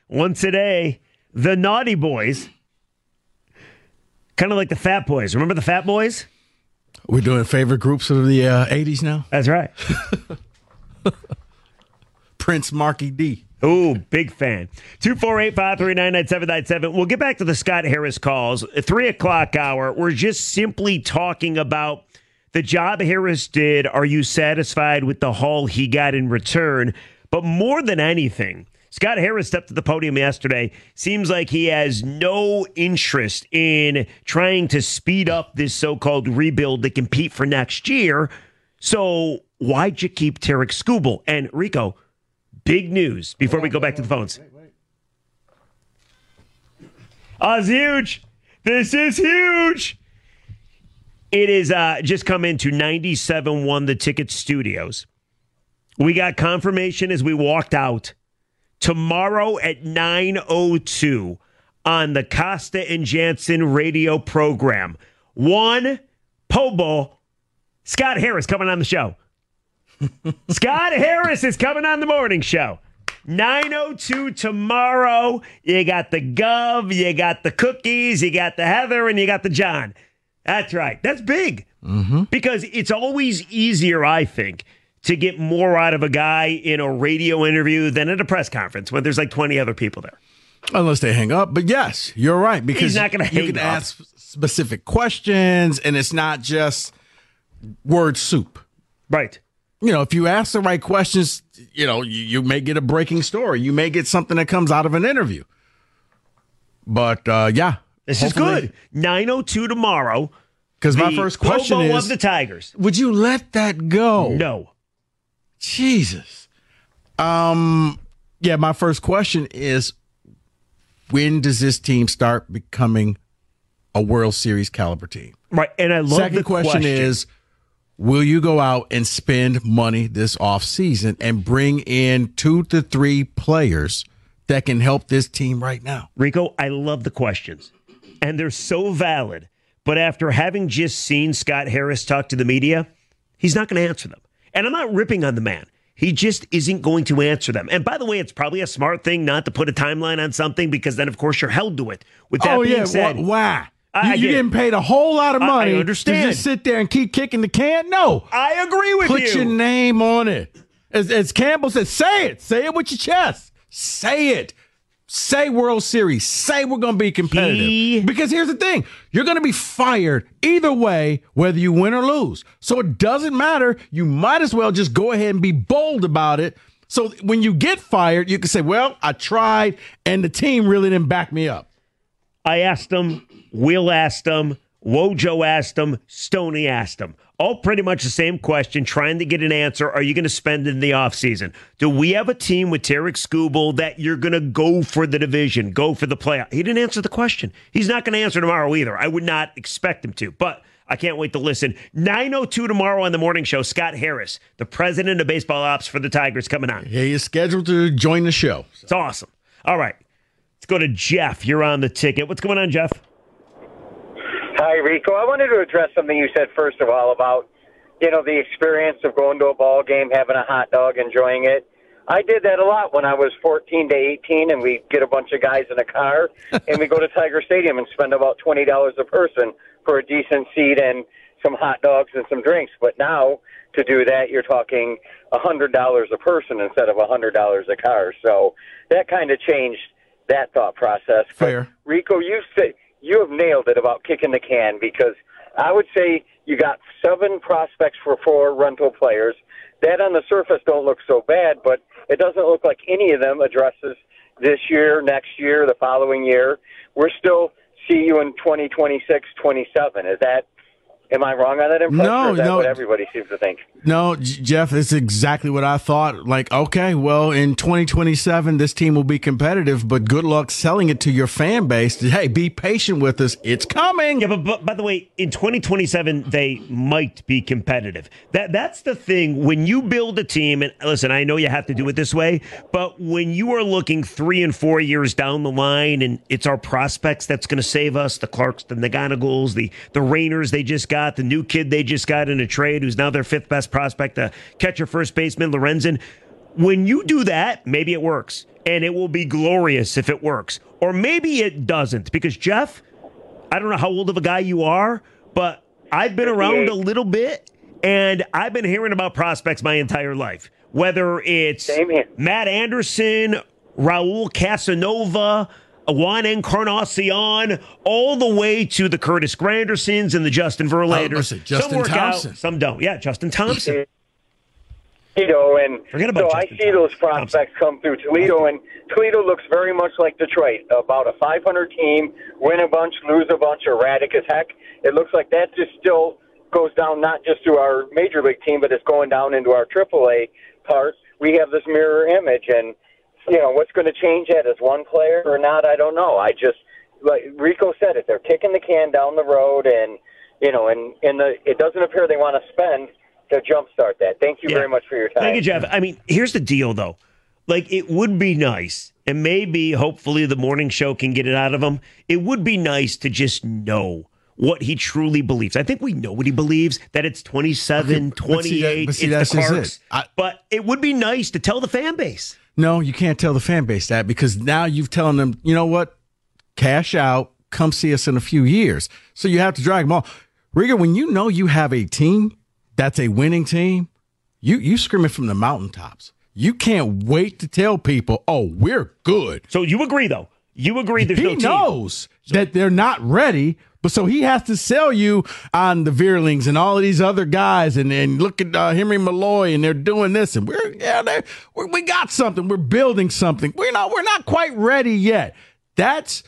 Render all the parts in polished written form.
once a day. The Naughty Boys. Kind of like the Fat Boys. Remember the Fat Boys? We're doing favorite groups of the 80s now? That's right. Prince Marky D. Ooh, big fan. 248-539-9797. We'll get back to the Scott Harris calls. 3 o'clock hour, we're just simply talking about the job Harris did. Are you satisfied with the haul he got in return? But more than anything, Scott Harris stepped to the podium yesterday. Seems like he has no interest in trying to speed up this so-called rebuild to compete for next year. So why'd you keep Tarik Skubal? And Rico, big news before we go back to the phones. Oh, it's huge. This is huge. It is just come into 97.1 The Ticket Studios. We got confirmation as we walked out. Tomorrow at 9:02 on the Costa and Jansen radio program. One, Pobo, Scott Harris coming on the show. Scott Harris is coming on the morning show. 9:02 tomorrow. You got the Gov, you got the cookies, you got the Heather, and you got the John. That's right. That's big. Because it's always easier, I think, to get more out of a guy in a radio interview than at a press conference when there's like 20 other people there. Unless they hang up. But yes, you're right. Because he's not going to hang up. You can ask specific questions, and it's not just word soup. Right. You know, if you ask the right questions, you know, you may get a breaking story. You may get something that comes out of an interview. But, yeah. This is good. 9:02 tomorrow. Because my first question is, of the Tigers. Would you let that go? No. Jesus. Yeah, my first question is, when does this team start becoming a World Series caliber team? Right, and I love Second the question is, will you go out and spend money this offseason and bring in 2 to 3 players that can help this team right now? Rico, I love the questions, and they're so valid. But after having just seen Scott Harris talk to the media, he's not going to answer them. And I'm not ripping on the man. He just isn't going to answer them. And by the way, it's probably a smart thing not to put a timeline on something because then, of course, you're held to it. With that being said, why? You're getting paid a whole lot of money I understand. to just sit there and keep kicking the can? No. I agree with you. Put your name on it. As Campbell said, say it. Say it with your chest. Say it. Say World Series. Say we're going to be competitive. Because here's the thing. You're going to be fired either way, whether you win or lose. So it doesn't matter. You might as well just go ahead and be bold about it. So when you get fired, you can say, well, I tried, and the team really didn't back me up. I asked him. Will asked him. Wojo asked him. Stoney asked him. All pretty much the same question, trying to get an answer. Are you going to spend in the offseason? Do we have a team with Tarik Skubal that you're going to go for the division, go for the playoff? He didn't answer the question. He's not going to answer tomorrow either. I would not expect him to, but I can't wait to listen. 9:02 tomorrow on the morning show, Scott Harris, the president of baseball ops for the Tigers, coming on. Yeah, he's scheduled to join the show. It's awesome. All right, let's go to Jeff. You're on the ticket. What's going on, Jeff? Hi, Rico. I wanted to address something you said, first of all, about, you know, the experience of going to a ball game, having a hot dog, enjoying it. I did that a lot when I was 14 to 18, and we get a bunch of guys in a car, and we go to Tiger Stadium and spend about $20 a person for a decent seat and some hot dogs and some drinks. But now, to do that, you're talking $100 a person instead of $100 a car. So that kind of changed that thought process. Fair. But Rico, you have nailed it about kicking the can, because I would say you got 7 prospects for 4 rental players. That on the surface don't look so bad, but it doesn't look like any of them addresses this year, next year, the following year. We're still see you in 2026, 27. Am I wrong on that impression? No, or is that no. what everybody seems to think? No, Jeff, it's exactly what I thought. Like, okay, well, in 2027, this team will be competitive, but good luck selling it to your fan base. Hey, be patient with us. It's coming. Yeah, but by the way, in 2027, they might be competitive. That's the thing. When you build a team, and listen, I know you have to do it this way, but when you are looking 3 and 4 years down the line, and it's our prospects that's going to save us, the Clarks, the Naganagals, the Rainers they just got, the new kid they just got in a trade who's now their 5th best prospect, the catcher first baseman, Lorenzen. When you do that, maybe it works, and it will be glorious if it works. Or maybe it doesn't, because, Jeff, I don't know how old of a guy you are, but I've been around a little bit, and I've been hearing about prospects my entire life. Whether it's Matt Anderson, Raul Casanova, Juan Encarnacion, all the way to the Curtis Grandersons and the Justin Verlanders. Justin some work Thompson. out, some don't. Yeah, Justin Thompson. And Forget about so I Justin see those prospects come through Toledo, and Toledo looks very much like Detroit, about a 500 team, win a bunch, lose a bunch, erratic as heck. It looks like that just still goes down not just to our major league team, but it's going down into our AAA part. We have this mirror image, and what's going to change that? Is one player or not? I don't know. I just, like Rico said, it they're kicking the can down the road, and it doesn't appear they want to spend to jumpstart that. Thank you very much for your time. Thank you, Jeff. I mean, here's the deal, though. Like, it would be nice, and maybe, hopefully, the morning show can get it out of him. It would be nice to just know what he truly believes. I think we know what he believes, that it's 27, 28, it's the Clarks. But it would be nice to tell the fan base. No, you can't tell the fan base that, because now you've telling them, you know what? Cash out, come see us in a few years. So you have to drag them all. Rieger, when you know you have a team that's a winning team, you screaming from the mountaintops. You can't wait to tell people, oh, we're good. So you agree, though? You agree there's no team? He knows that they're not ready, but so he has to sell you on the Veerlings and all of these other guys, and look at Henry Malloy, and they're doing this, and we got something. We're building something. We're not quite ready yet. That's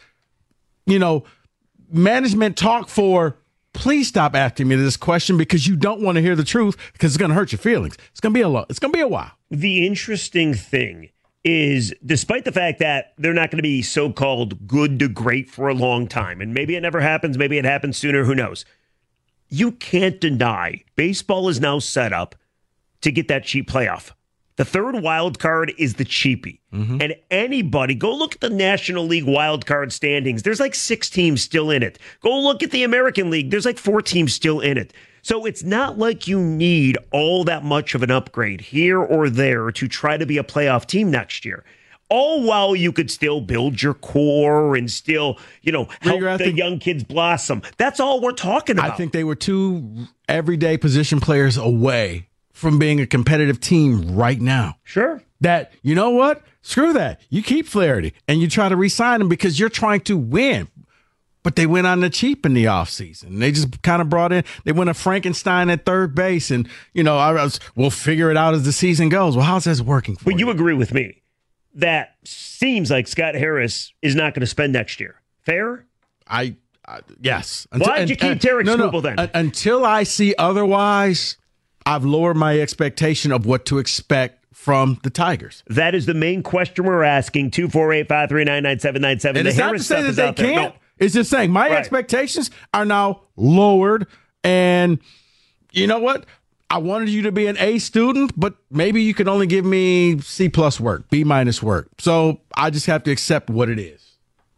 management talk for. Please stop asking me this question, because you don't want to hear the truth, because it's going to hurt your feelings. It's going to be a while. The interesting thing is, despite the fact that they're not going to be so-called good to great for a long time, and maybe it never happens, maybe it happens sooner, who knows? You can't deny baseball is now set up to get that cheap playoff. The third wild card is the cheapie. Mm-hmm. And anybody, go look at the National League wild card standings. There's like 6 teams still in it. Go look at the American League. There's like 4 teams still in it. So it's not like you need all that much of an upgrade here or there to try to be a playoff team next year. All while you could still build your core and still, help the young kids blossom. That's all we're talking about. I think they were 2 everyday position players away from being a competitive team right now. Sure. That, you know what? Screw that. You keep Flaherty and you try to re-sign him because you're trying to win. But they went on the cheap in the offseason. They just kind of they went a Frankenstein at third base, and, we'll figure it out as the season goes. Well, how's this working for you? But you agree with me that seems like Scott Harris is not going to spend next year. Fair? Yes. Why'd you keep Tarek Skubal then? Until I see otherwise, I've lowered my expectation of what to expect from the Tigers. That is the main question we're asking. 248-539-9797. And it's not to say that they can't. No. It's just saying my expectations are now lowered. And you know what? I wanted you to be an A student, but maybe you can only give me C+ work, B- work. So I just have to accept what it is.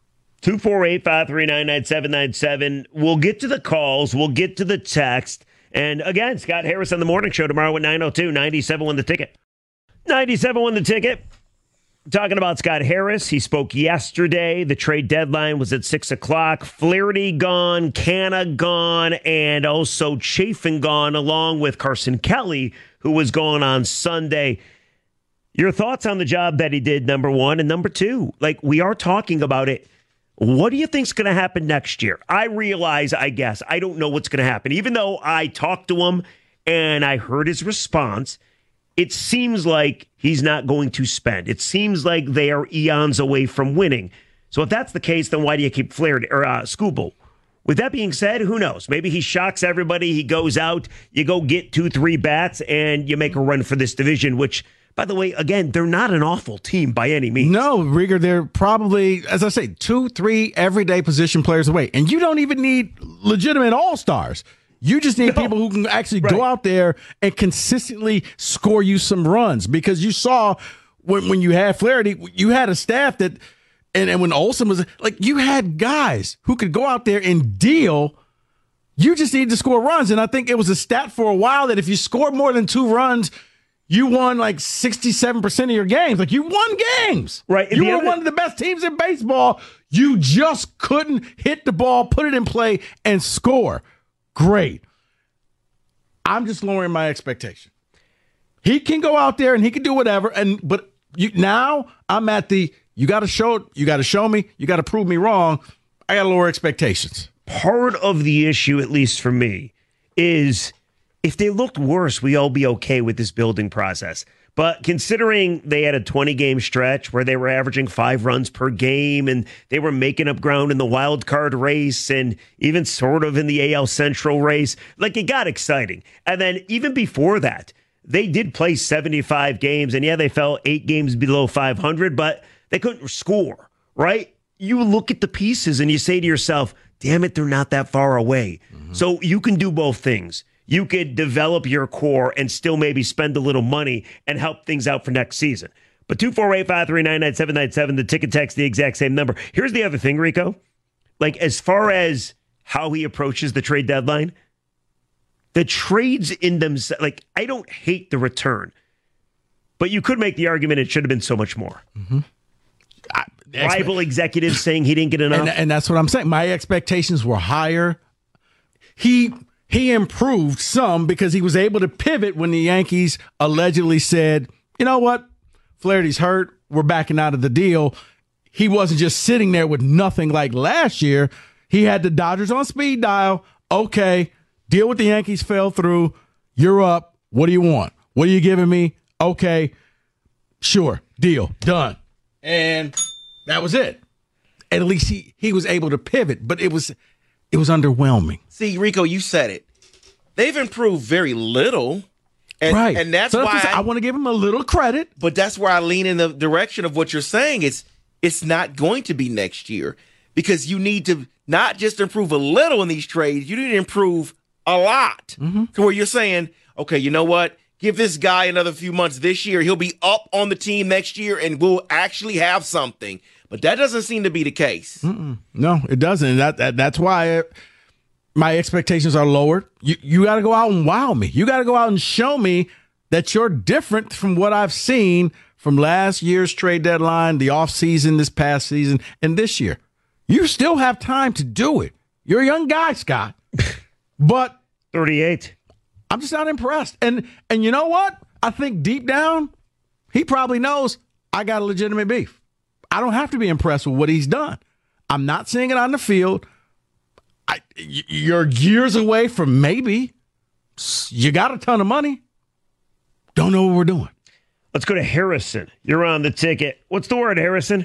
248-539-9797. We'll get to the calls. We'll get to the text. And again, Scott Harris on the morning show tomorrow at 9:02. 97 won the ticket. 97 won the ticket. Talking about Scott Harris. He spoke yesterday. The trade deadline was at 6 o'clock. Flaherty gone, Canna gone, and also Chafin gone, along with Carson Kelly, who was gone on Sunday. Your thoughts on the job that he did, number one, and number two, we are talking about it. What do you think's going to happen next year? I realize, I don't know what's going to happen. Even though I talked to him and I heard his response, it seems like he's not going to spend. It seems like they are eons away from winning. So if that's the case, then why do you keep Flaherty or Skubal? With that being said, who knows? Maybe he shocks everybody. He goes out, you go get 2-3 bats, and you make a run for this division, which, by the way, again, they're not an awful team by any means. No, Rieger, they're probably, as I say, 2-3 everyday position players away. And you don't even need legitimate all-stars. You just need people who can actually go out there and consistently score you some runs. Because you saw when you had Flaherty, you had a staff that, and when Olsen was, you had guys who could go out there and deal. You just need to score runs. And I think it was a stat for a while that if you score more than 2 runs, you won like 67% of your games. Like, you won games. Right. You were one of the best teams in baseball. You just couldn't hit the ball, put it in play, and score. Great. I'm just lowering my expectation. He can go out there and he can do whatever. But now I'm at the, you got to show me, you got to prove me wrong. I got to lower expectations. Part of the issue, at least for me, is if they looked worse, we all be okay with this building process. But considering they had a 20-game stretch where they were averaging 5 runs per game and they were making up ground in the wild card race and even sort of in the AL Central race, like, it got exciting. And then even before that, they did play 75 games, and yeah, they fell 8 games below 500, but they couldn't score, right? You look at the pieces and you say to yourself, damn it, they're not that far away. Mm-hmm. So you can do both things. You could develop your core and still maybe spend a little money and help things out for next season. But 248-539-9797, the ticket text, the exact same number. Here's the other thing, Rico. Like, as far as how he approaches the trade deadline, the trades in themselves, like, I don't hate the return, but you could make the argument it should have been so much more. Mm-hmm. Rival executives saying he didn't get enough. And that's what I'm saying. My expectations were higher. He improved some because he was able to pivot when the Yankees allegedly said, you know what, Flaherty's hurt, we're backing out of the deal. He wasn't just sitting there with nothing like last year. He had the Dodgers on speed dial. Okay, deal with the Yankees fell through. You're up. What do you want? What are you giving me? Okay, sure, deal, done. And that was it. At least he was able to pivot, but it was underwhelming. See, Rico, you said it. They've improved very little. And, right. And that's so why I want to give him a little credit. But that's where I lean in the direction of what you're saying. It's not going to be next year because you need to not just improve a little in these trades. You need to improve a lot to where you're saying, okay, you know what? Give this guy another few months this year. He'll be up on the team next year and we'll actually have something. But that doesn't seem to be the case. No, it doesn't. That's why my expectations are lowered. You got to go out and wow me. You got to go out and show me that you're different from what I've seen from last year's trade deadline, the offseason, this past season, and this year. You still have time to do it. You're a young guy, Scott. But 38. I'm just not impressed. And you know what? I think deep down, he probably knows I got a legitimate beef. I don't have to be impressed with what he's done. I'm not seeing it on the field. You're years away from maybe. You got a ton of money. Don't know what we're doing. Let's go to Harrison. You're on the ticket. What's the word, Harrison?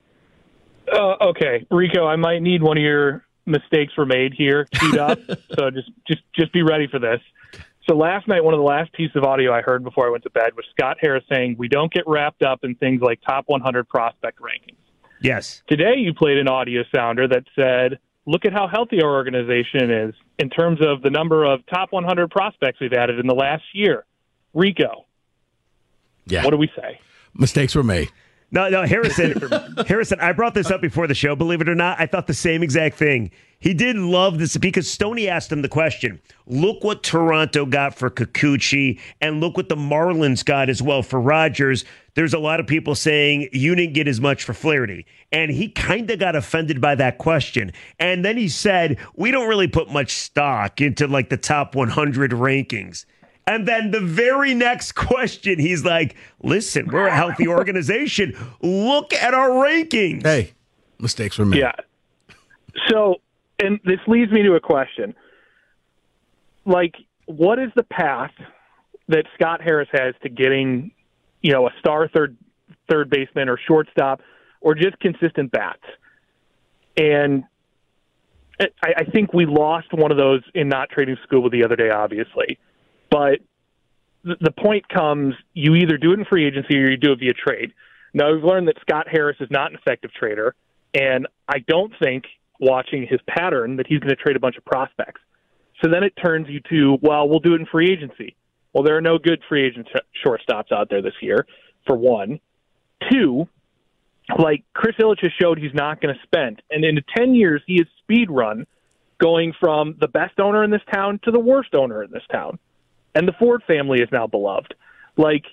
Okay, Rico, I might need one of your mistakes were made here queued up. So just be ready for this. So last night, one of the last pieces of audio I heard before I went to bed was Scott Harris saying, we don't get wrapped up in things like top 100 prospect rankings. Yes. Today, you played an audio sounder that said, look at how healthy our organization is in terms of the number of top 100 prospects we've added in the last year. Rico, yeah. What do we say? Mistakes were made. No, Harrison, I brought this up before the show, believe it or not. I thought the same exact thing. He did love this because Stoney asked him the question. Look what Toronto got for Kikuchi, and look what the Marlins got as well for Rogers. There's a lot of people saying you didn't get as much for Flaherty. And he kind of got offended by that question. And then he said, we don't really put much stock into like the top 100 rankings. And then the very next question, he's like, listen, we're a healthy organization. Look at our rankings. Hey, mistakes were made. Yeah. So, and this leads me to a question. Like, what is the path that Scott Harris has to getting, a star third baseman or shortstop or just consistent bats? And I think we lost one of those in not trading Scuba the other day, obviously. But the point comes, you either do it in free agency or you do it via trade. Now, we've learned that Scott Harris is not an effective trader, and I don't think, watching his pattern, that he's going to trade a bunch of prospects. So then it turns you to, well, we'll do it in free agency. Well, there are no good free agent shortstops out there this year, for one. Two, like Chris Ilitch has showed he's not going to spend. And in 10 years, he has speed run going from the best owner in this town to the worst owner in this town. And the Ford family is now beloved. Like,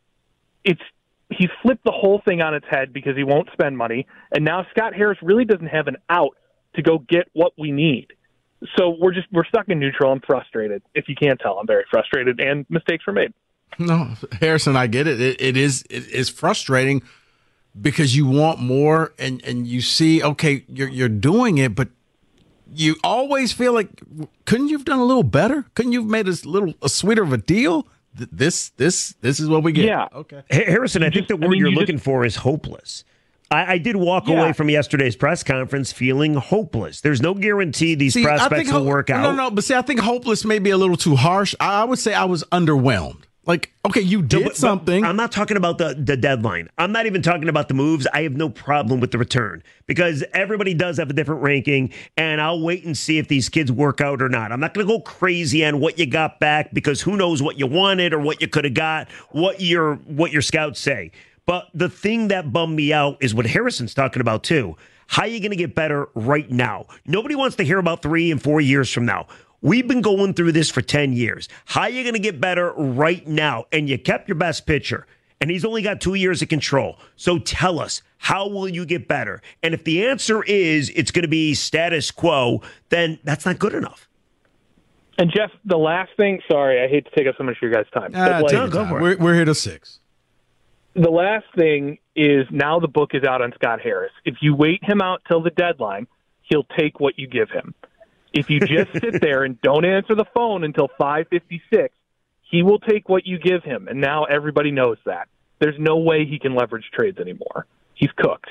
he's flipped the whole thing on its head because he won't spend money, and now Scott Harris really doesn't have an out to go get what we need. So we're stuck in neutral. I'm frustrated. If you can't tell, I'm very frustrated, and mistakes were made. No, Harrison, I get it. It is frustrating because you want more, and you see, okay, you're doing it, but you always feel like, couldn't you have done a little better? Couldn't you have made a sweeter of a deal? This is what we get. Yeah. Okay. Harrison, I think the word you're looking for is hopeless. I did walk away from yesterday's press conference feeling hopeless. There's no guarantee these prospects will work out. No, but see, I think hopeless may be a little too harsh. I would say I was underwhelmed. Like, okay, you did something. But I'm not talking about the deadline. I'm not even talking about the moves. I have no problem with the return because everybody does have a different ranking, and I'll wait and see if these kids work out or not. I'm not going to go crazy on what you got back because who knows what you wanted or what you could have got, what your scouts say. But the thing that bummed me out is what Harrison's talking about, too. How are you going to get better right now? Nobody wants to hear about 3 and 4 years from now. We've been going through this for 10 years. How are you going to get better right now? And you kept your best pitcher, and he's only got 2 years of control. So tell us, how will you get better? And if the answer is it's going to be status quo, then that's not good enough. And, Jeff, the last thing, sorry, I hate to take up so much of your guys' time. Go for it. We're here till 6. The last thing is now the book is out on Scott Harris. If you wait him out till the deadline, he'll take what you give him. If you just sit there and don't answer the phone until 5:56, he will take what you give him. And now everybody knows that. There's no way he can leverage trades anymore. He's cooked.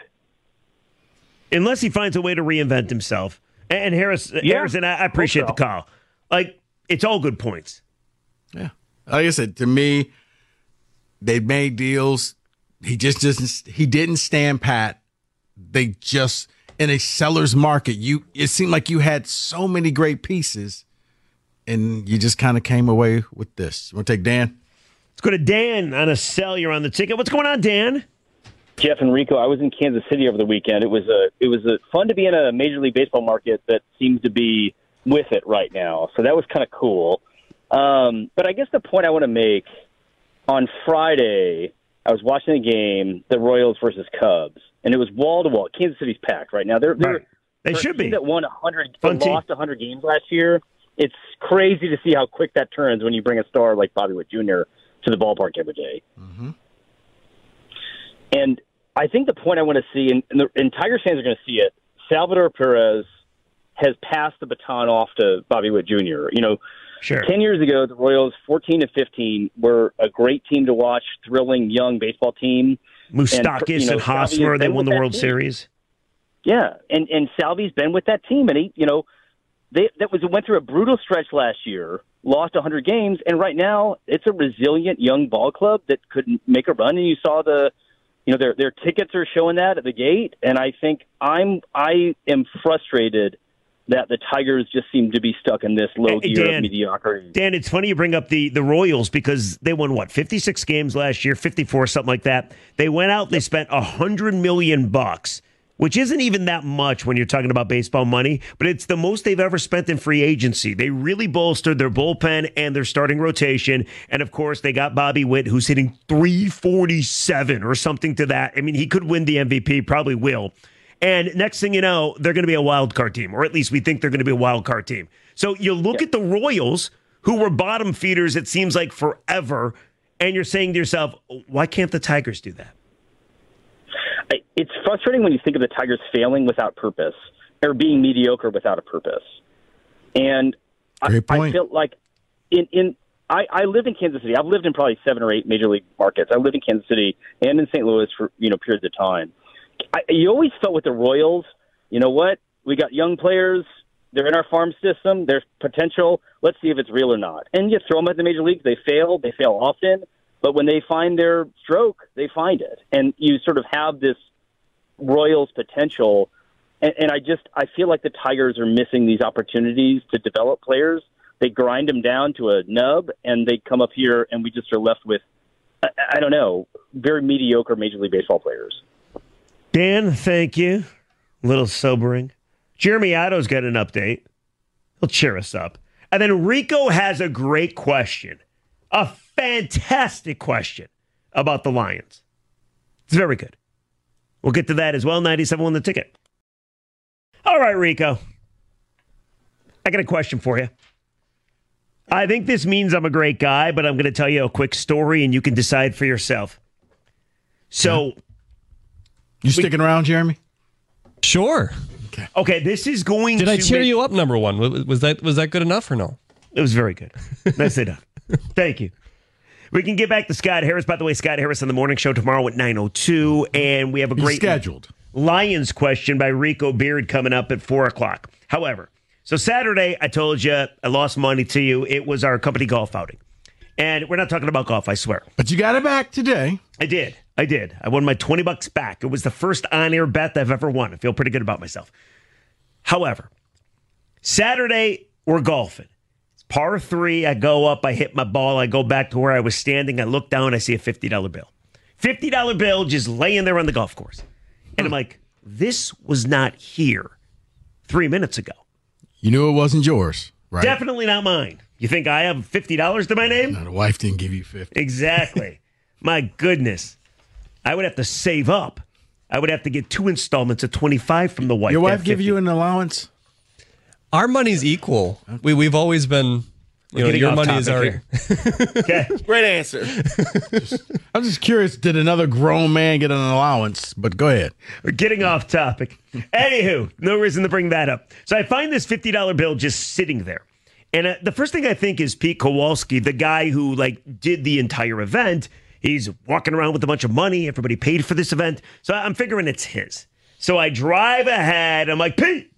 Unless he finds a way to reinvent himself. And Harrison, I appreciate the call. Like, it's all good points. Yeah. Like I said, to me, they made deals. He didn't stand pat. They just, in a seller's market, it seemed like you had so many great pieces, and you just kind of came away with this. You want to take Dan? Let's go to Dan on a sell. You're on the ticket. What's going on, Dan? Jeff and Rico, I was in Kansas City over the weekend. It was fun to be in a Major League Baseball market that seems to be with it right now. So that was kind of cool. But I guess the point I want to make, on Friday, I was watching the game, the Royals versus Cubs, and it was wall to wall. Kansas City's packed right now. They should be. That won 100, lost 100 games last year. It's crazy to see how quick that turns when you bring a star like Bobby Witt Jr. to the ballpark every day. Mm-hmm. And I think the point I want to see, and Tigers fans are going to see it, Salvador Perez has passed the baton off to Bobby Witt Jr. Sure. 10 years ago, the Royals, 14-15, were a great team to watch, thrilling young baseball team. Moustakas and Hosmer, they won the World Series. Yeah, and Salvi's been with that team, and he, went through a brutal stretch last year, lost 100 games, and right now it's a resilient young ball club that could make a run. And you saw their tickets are showing that at the gate, and I think I am frustrated that the Tigers just seem to be stuck in this low gear of mediocrity. Dan, it's funny you bring up the Royals because they won, 56 games last year, 54, something like that. They went out, they spent $100 million, which isn't even that much when you're talking about baseball money, but it's the most they've ever spent in free agency. They really bolstered their bullpen and their starting rotation. And, of course, they got Bobby Witt, who's hitting .347 or something to that. I mean, he could win the MVP, probably will. And next thing you know, they're going to be a wild card team, or at least we think they're going to be a wild card team. So you look at the Royals, who were bottom feeders, it seems like forever, and you're saying to yourself, why can't the Tigers do that? It's frustrating when you think of the Tigers failing without purpose or being mediocre without a purpose. And I feel like I lived in Kansas City. I've lived in probably 7 or 8 major league markets. I lived in Kansas City and in St. Louis for periods of time. You always felt with the Royals, you know what? We got young players. They're in our farm system. There's potential. Let's see if it's real or not. And you throw them at the major leagues. They fail. They fail often. But when they find their stroke, they find it. And you sort of have this Royals potential. And I feel like the Tigers are missing these opportunities to develop players. They grind them down to a nub, and they come up here, and we just are left with, I don't know, very mediocre Major League Baseball players. Dan, thank you. A little sobering. Jeremy Otto's got an update. He'll cheer us up. And then Rico has a great question. A fantastic question about the Lions. It's very good. We'll get to that as well. 97 The Ticket. All right, Rico. I got a question for you. I think this means I'm a great guy, but I'm going to tell you a quick story and you can decide for yourself. So, you sticking around, Jeremy? Sure. Okay, this is going to... Did I cheer you up, number one? Was that good enough or no? It was very good. Nicely done. Thank you. We can get back to Scott Harris. By the way, Scott Harris on the morning show tomorrow at 9:02, and we have a great scheduled Lions question by Rico Beard coming up at 4 o'clock. However, so Saturday, I told you I lost money to you. It was our company golf outing. And we're not talking about golf, I swear. But you got it back today. I did. I won my $20 back. It was the first on-air bet I've ever won. I feel pretty good about myself. However, Saturday, we're golfing. It's par 3. I go up. I hit my ball. I go back to where I was standing. I look down. I see a $50 bill. $50 bill just laying there on the golf course. And I'm like, this was not here 3 minutes ago. You knew it wasn't yours, right? Definitely not mine. You think I have $50 to my name? No, the wife didn't give you 50. Exactly. My goodness. I would have to save up. I would have to get 2 installments of 25 from the wife. Your wife give you an allowance? Our money's equal. We've always been, your money is our... Okay. Great answer. I'm just curious, did another grown man get an allowance? But go ahead. We're getting off topic. Anywho, no reason to bring that up. So I find this $50 bill just sitting there. And the first thing I think is Pete Kowalski, the guy who did the entire event. He's walking around with a bunch of money. Everybody paid for this event. So I'm figuring it's his. So I drive ahead. I'm like, Pete.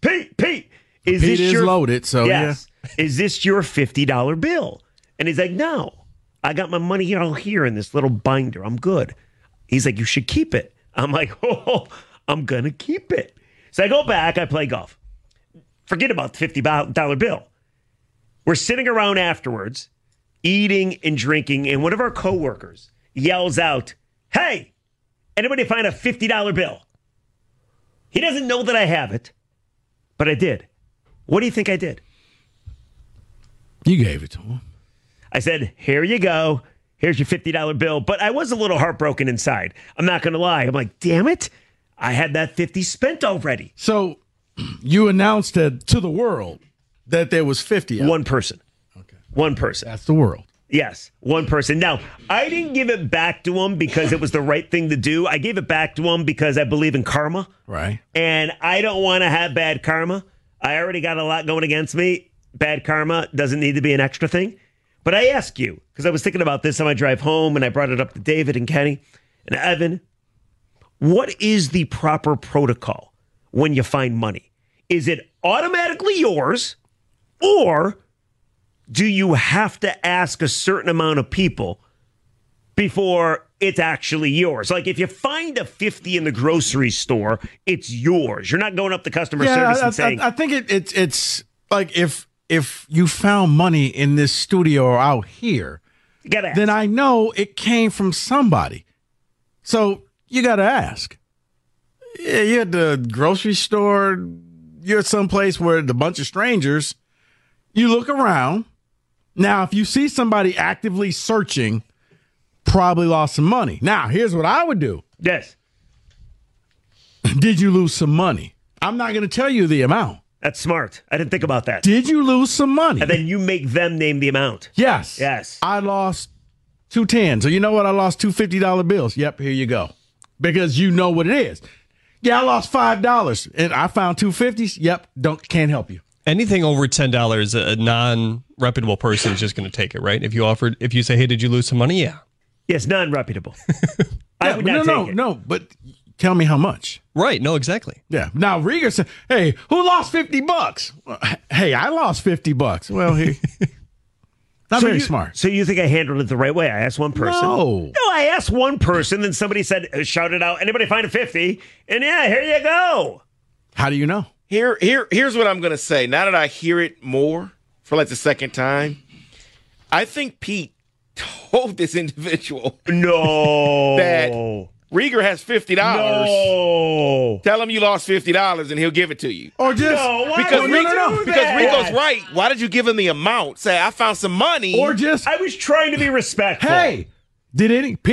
Is Pete is loaded, so yes. Yeah. Is this your $50 bill? And he's like, no. I got my money all here in this little binder. I'm good. He's like, you should keep it. I'm like, oh, I'm going to keep it. So I go back. I play golf. Forget about the $50 bill. We're sitting around afterwards, eating and drinking, and one of our coworkers yells out, hey, anybody find a $50 bill? He doesn't know that I have it, but I did. What do you think I did? You gave it to him. I said, here you go. Here's your $50 bill. But I was a little heartbroken inside. I'm not going to lie. I'm like, damn it. I had that 50 spent already. So you announced it to the world that there was 50. One person. Okay. One person. That's the world. Yes, one person. Now, I didn't give it back to him because it was the right thing to do. I gave it back to him because I believe in karma. Right. And I don't want to have bad karma. I already got a lot going against me. Bad karma doesn't need to be an extra thing. But I ask you, because I was thinking about this on my drive home, and I brought it up to David and Kenny and Evan. What is the proper protocol when you find money? Is it automatically yours, or do you have to ask a certain amount of people before it's actually yours? Like if you find a 50 in the grocery store, it's yours. You're not going up to customer service and saying... I think it's like if you found money in this studio or out here, then I know it came from somebody. So you got to ask. Yeah, you're at the grocery store. You're at some place where a bunch of strangers. You look around. Now, if you see somebody actively searching, probably lost some money. Now, here's what I would do. Yes. Did you lose some money? I'm not going to tell you the amount. That's smart. I didn't think about that. Did you lose some money? And then you make them name the amount. Yes. Yes. I lost 2 10s. So you know what? I lost 2 $50 bills. Yep, here you go. Because you know what it is. Yeah, I lost $5 and I found 2 50s. Yep, can't help you. Anything over $10, a non-reputable person is just going to take it, right? If you say, hey, did you lose some money? Yeah. Yes, non-reputable. I would not take it. No, but tell me how much. Right, no, exactly. Yeah. Now, Rieger said, hey, who lost $50? Well, hey, I lost $50. Well, he... Not very smart. So you think I handled it the right way? I asked one person. No, I asked one person, then somebody shouted out, anybody find a 50? And yeah, here you go. How do you know? Here's what I'm going to say. Now that I hear it more for like the second time, I think Pete told this individual that Rieger has $50. No. Tell him you lost $50 and he'll give it to you. Or just because Rico's right. Why did you give him the amount? Say, I found some money. Or just I was trying to be respectful. Hey, did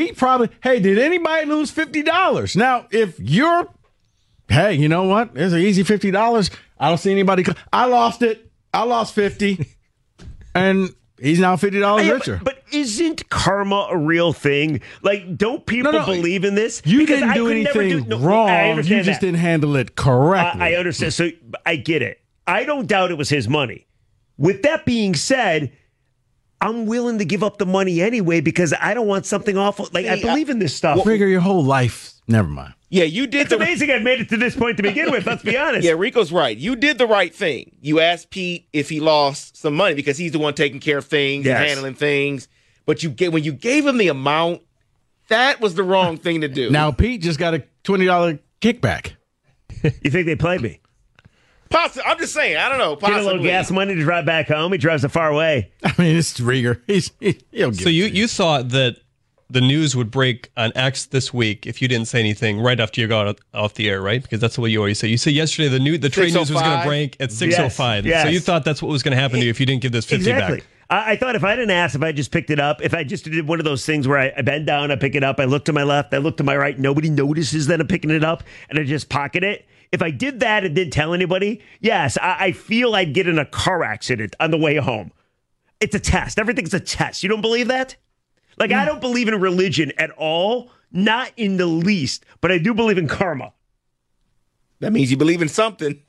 anybody lose $50? Now, if you're hey, you know what? There's an easy $50. I don't see anybody. I lost it. I lost 50. And he's now $50 richer. But isn't karma a real thing? Like, don't people believe in this? You Because didn't I do could never anything wrong. You just didn't handle it correctly. I understand. So I get it. I don't doubt it was his money. With that being said, I'm willing to give up the money anyway because I don't want something awful. Like, I believe in this stuff. Figure your whole life. Never mind. Yeah, you did. It's amazing I've made it to this point to begin with. Let's be honest. Yeah, Rico's right. You did the right thing. You asked Pete if he lost some money because he's the one taking care of things and handling things. But when you gave him the amount, that was the wrong thing to do. Now Pete just got a $20 kickback. You think they played me? Possibly. I'm just saying. I don't know. Possibly. Get a little gas money to drive back home. He drives a far way. I mean, it's Rieger. He'll so you thought that the news would break on X this week if you didn't say anything right after you got off the air, right? Because that's what you always say. You said yesterday the trade news was going to break at 6:05. Yes. So you thought that's what was going to happen to you if you didn't give this 50 back. I thought if I didn't ask, if I just picked it up, if I just did one of those things where I bend down, I pick it up, I look to my left, I look to my right, nobody notices that I'm picking it up, and I just pocket it. If I did that and didn't tell anybody, yes, I feel I'd get in a car accident on the way home. It's a test. Everything's a test. You don't believe that? Like, I don't believe in religion at all, not in the least, but I do believe in karma. That means you believe in something.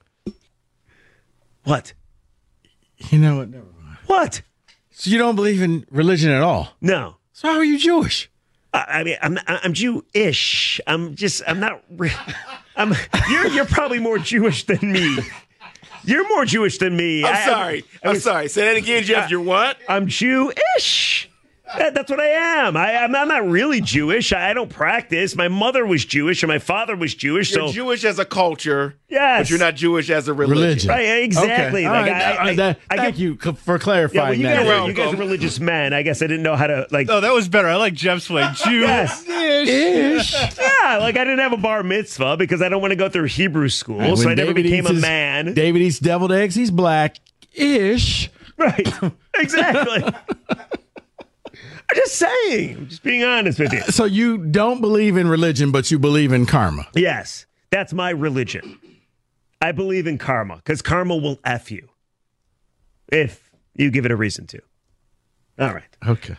What? You know what? Never mind. What? So you don't believe in religion at all? No. So how are you Jewish? I mean, I'm Jew-ish. I'm not. You're probably more Jewish than me. You're more Jewish than me. I'm sorry. Say that again, Jeff. You're what? I'm Jew-ish. That's what I am. I'm not really Jewish. I don't practice. My mother was Jewish and my father was Jewish. You're Jewish as a culture, yes, but you're not Jewish as a religion. Right? Exactly. Okay. Thank you for clarifying that. You guys are religious men. I guess I didn't know how to like. Oh, that was better. I like Jeff's way. Jewish. Yeah, like I didn't have a bar mitzvah because I don't want to go through Hebrew school, so I never became a man. David eats deviled eggs. He's black-ish. Right. Exactly. I'm just saying. I'm just being honest with you. So you don't believe in religion, but you believe in karma. Yes. That's my religion. I believe in karma because karma will F you if you give it a reason to. All right. Okay.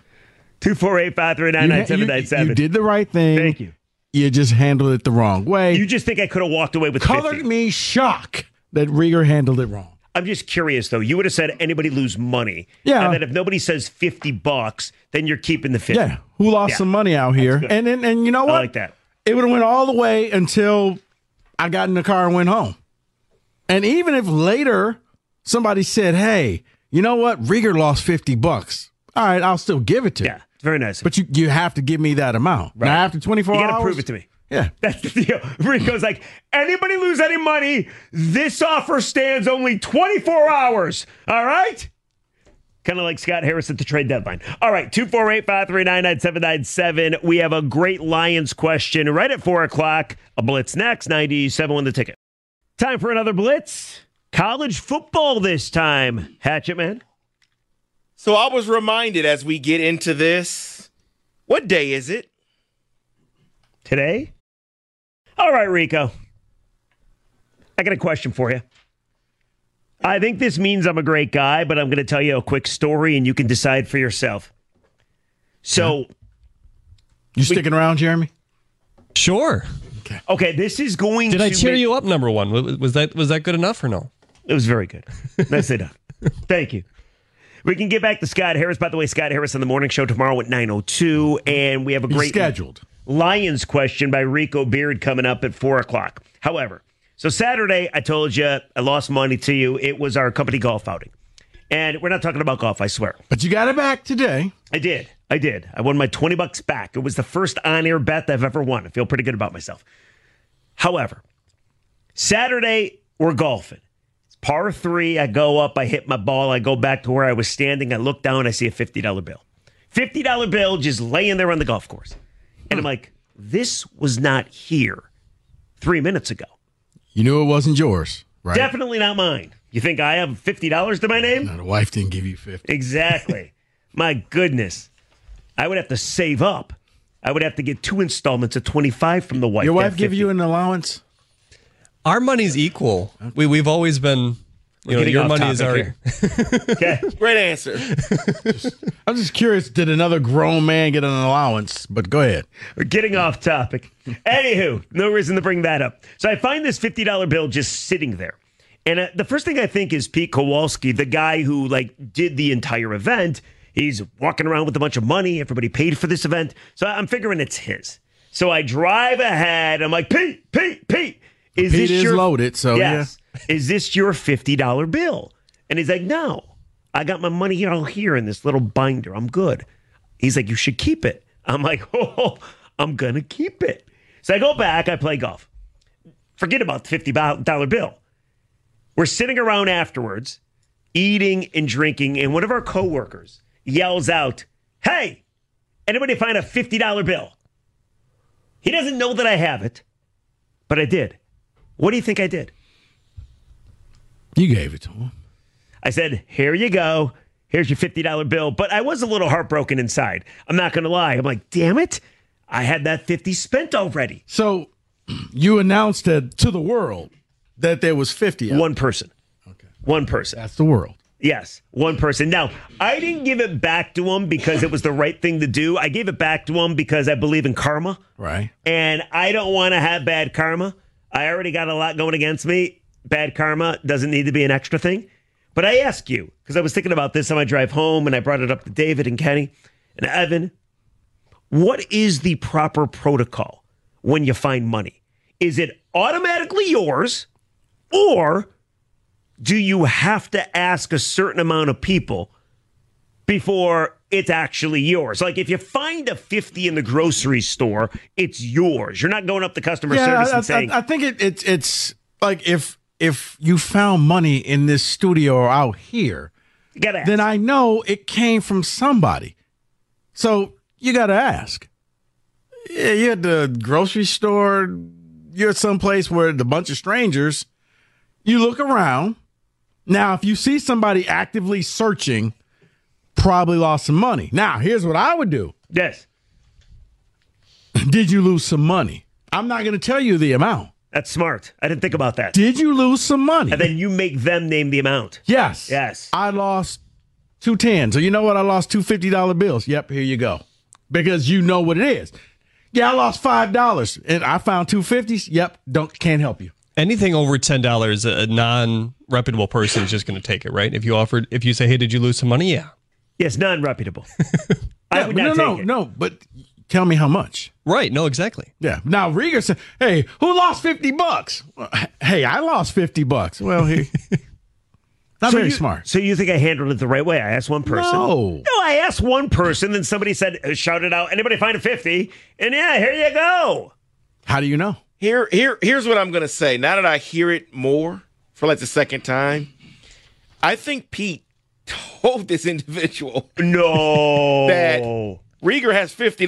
248-539-9797. You did the right thing. Thank you. You just handled it the wrong way. You just think I could have walked away with Colored 50. me shock that Rieger handled it wrong. I'm just curious, though. You would have said anybody lose money. Yeah. And then if nobody says $50, then you're keeping the 50. Yeah. Who lost some money out here? And you know what? I like that. It would have went all the way until I got in the car and went home. And even if later somebody said, hey, you know what? Rieger lost $50. All right, I'll still give it to you. Yeah, it's very nice. But you have to give me that amount. Right. Now, after 24 hours. You got to prove it to me. Yeah. That's the deal. Rico's like, anybody lose any money, this offer stands only 24 hours. All right? Kind of like Scott Harris at the trade deadline. All right, 248-539-9797. We have a great Lions question right at 4 o'clock. A Blitz next, 97 won the ticket. Time for another Blitz. College football this time. Hatchet Man. So I was reminded as we get into this, what day is it? Today? All right, Rico. I got a question for you. I think this means I'm a great guy, but I'm going to tell you a quick story and you can decide for yourself. So. You sticking around, Jeremy? Sure. Okay, this is going to. Did I cheer you up, number one? Was that good enough or no? It was very good. Nicely done. Thank you. We can get back to Scott Harris. By the way, Scott Harris on the morning show tomorrow at 9:02. And we have a great scheduled Lions question by Rico Beard coming up at 4 o'clock. However, so Saturday, I told you I lost money to you. It was our company golf outing. And we're not talking about golf, I swear. But you got it back today. I did. I won my $20 back. It was the first on-air bet I've ever won. I feel pretty good about myself. However, Saturday, we're golfing. It's par 3. I go up. I hit my ball. I go back to where I was standing. I look down. I see a $50 bill. $50 bill just laying there on the golf course. And I'm like, this was not here 3 minutes ago. You knew it wasn't yours, right? Definitely not mine. You think I have $50 to my name? No, the wife didn't give you 50. Exactly. My goodness. I would have to save up. I would have to get 2 installments of 25 from the wife. Your wife give you an allowance? Our money's equal. We've always been, your money is our. Okay. Great answer. I'm just curious, did another grown man get an allowance? But go ahead. We're getting off topic. Anywho, no reason to bring that up. So I find this $50 bill just sitting there. And the first thing I think is Pete Kowalski, the guy who did the entire event. He's walking around with a bunch of money. Everybody paid for this event. So I'm figuring it's his. So I drive ahead. I'm like, Pete. Is Pete this is your loaded, so yes. Is this your $50 bill? And he's like, no. I got my money all here in this little binder. I'm good. He's like, you should keep it. I'm like, oh, I'm going to keep it. So I go back. I play golf. Forget about the $50 bill. We're sitting around afterwards, eating and drinking, and one of our coworkers yells out, hey, anybody find a $50 bill? He doesn't know that I have it, but I did. What do you think I did? You gave it to him. I said, here you go. Here's your $50 bill. But I was a little heartbroken inside. I'm not going to lie. I'm like, damn it. I had that 50 spent already. So you announced it to the world that there was 50. One person. Okay. One person. That's the world. Yes, one person. Now, I didn't give it back to him because it was the right thing to do. I gave it back to him because I believe in karma. Right. And I don't want to have bad karma. I already got a lot going against me. Bad karma doesn't need to be an extra thing. But I ask you, because I was thinking about this on my drive home, and I brought it up to David and Kenny and Evan. What is the proper protocol when you find money? Is it automatically yours, or do you have to ask a certain amount of people before it's actually yours? Like if you find a 50 in the grocery store, it's yours. You're not going up to customer service and saying. I think it's like if you found money in this studio or out here, then I know it came from somebody. So you got to ask. Yeah, you're at the grocery store. You're at someplace where a bunch of strangers. You look around. Now, if you see somebody actively searching, probably lost some money. Now, here's what I would do. Yes. Did you lose some money? I'm not going to tell you the amount. That's smart. I didn't think about that. Did you lose some money? And then you make them name the amount. Yes. Yes. I lost 2 10s. So you know what? I lost 2 $50 bills. Yep, here you go. Because you know what it is. Yeah, I lost $5 and I found 2 50s. Yep, can't help you. Anything over $10, a non-reputable person is just going to take it, right? If you say, hey, did you lose some money? Yeah. Yes, non-reputable. I would not take it. No, but tell me how much. Right, no, exactly. Yeah. Now, Rieger said, hey, who lost $50? Well, hey, I lost $50. Well, not very smart. So you think I handled it the right way? I asked one person. No, I asked one person, then somebody shouted out, anybody find a 50? And yeah, here you go. How do you know? Here's what I'm going to say. Now that I hear it more for like the second time, I think Pete told this individual that Rieger has $50.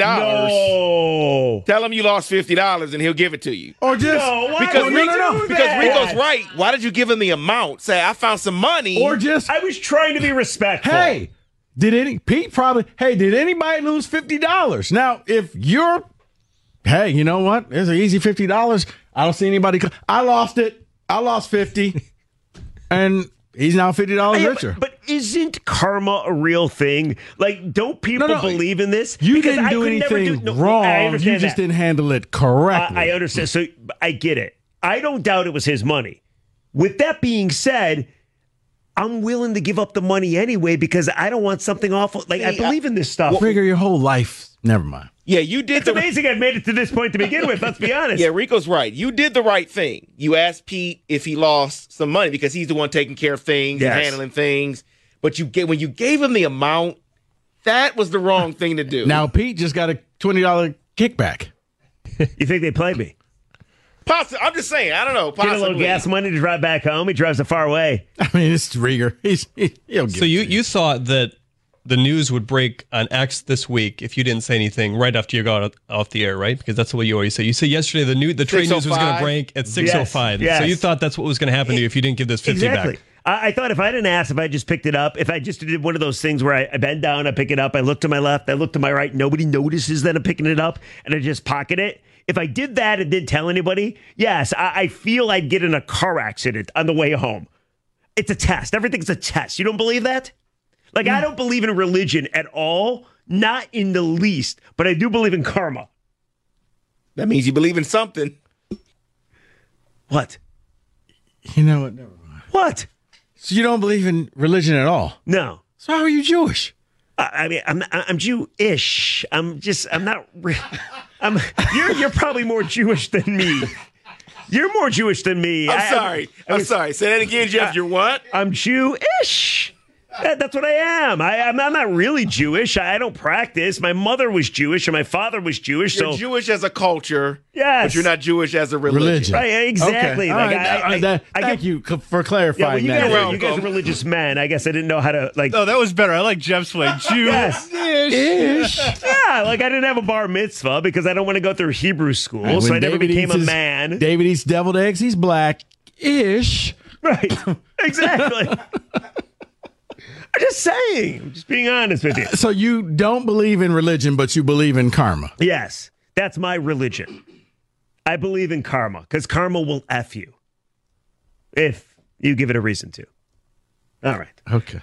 No. Tell him you lost $50 and he'll give it to you. Or just because Rieger's right. Why did you give him the amount? Say, I found some money. Or just I was trying to be respectful. Hey, did anybody lose $50? Now, if you're hey, you know what? There's an easy $50. I don't see anybody. I lost it. I lost 50. And he's now $50 richer. But isn't karma a real thing? Like, don't people believe in this? You didn't do anything wrong. You just didn't handle it correctly. I understand. So I get it. I don't doubt it was his money. With that being said, I'm willing to give up the money anyway because I don't want something awful. Like, I believe in this stuff. Figure your whole life. Never mind. Yeah, you did. It's amazing I've made it to this point to begin with. Let's be honest. Yeah, Rico's right. You did the right thing. You asked Pete if he lost some money because he's the one taking care of things and handling things. But when you gave him the amount, that was the wrong thing to do. Now Pete just got a $20 kickback. You think they played me? Possibly. I'm just saying. I don't know. Possibly. Get a little gas money to drive back home. He drives a far way. I mean, it's Rieger. He'll give so you thought that the news would break on X this week if you didn't say anything right after you got off the air, right? Because that's what you always say. You said yesterday the trade news was going to break at 6:05. Yes. So you thought that's what was going to happen to you if you didn't give this 50 exactly. back. I thought if I didn't ask, if I just picked it up, if I just did one of those things where I bend down, I pick it up, I look to my left, I look to my right, nobody notices that I'm picking it up, and I just pocket it. If I did that and didn't tell anybody, yes, I feel I'd get in a car accident on the way home. It's a test. Everything's a test. You don't believe that? Like, I don't believe in religion at all, not in the least, but I do believe in karma. That means you believe in something. What? You know what? Never mind. What? So you don't believe in religion at all? No. So how are you Jewish? I mean, I'm Jewish. I'm not. You're probably more Jewish than me. You're more Jewish than me. I'm sorry. Say that again, Jeff. You're what? I'm Jewish. That's what I am. I'm not really Jewish. I don't practice. My mother was Jewish and my father was Jewish. You're Jewish as a culture, yes, but you're not Jewish as a religion. Right, exactly. Okay. Like, thank you for clarifying that. that. You guys are religious men. I guess I didn't know how to like. Oh, that was better. I like Jeff's way. Jewish. Yeah, like I didn't have a bar mitzvah because I don't want to go through Hebrew school, so I never became a man. David eats deviled eggs. He's black-ish. Right. Exactly. I'm just saying. I'm just being honest with you. So you don't believe in religion, but you believe in karma. Yes. That's my religion. I believe in karma because karma will F you if you give it a reason to. All right. Okay.